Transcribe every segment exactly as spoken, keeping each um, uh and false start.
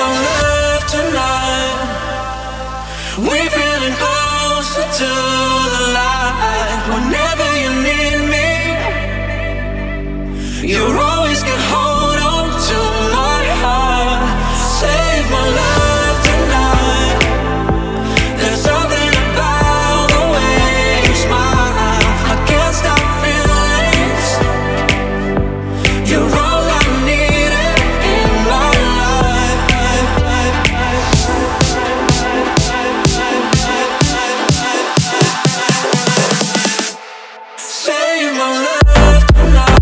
my love tonight. We're feeling closer to the light. Whenever you need me, you'll always get hold on to my heart. Save my love tonight. There's something about the way you smile. I can't stop feelings. You're all I needed in my life. Save my love tonight.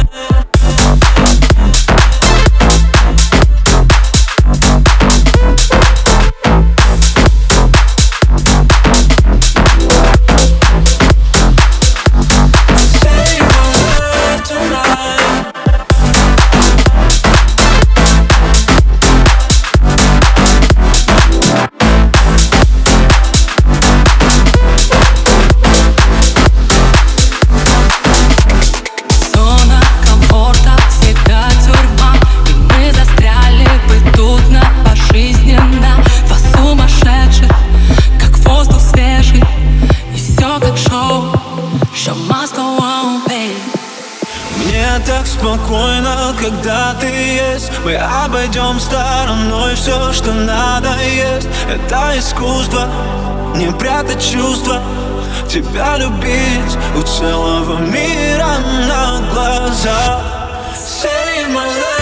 Мне так спокойно, когда ты есть. Мы обойдем стороной все, что надо есть. Это искусство, не прятать чувства. Тебя любить у целого мира на глазах. Save my life.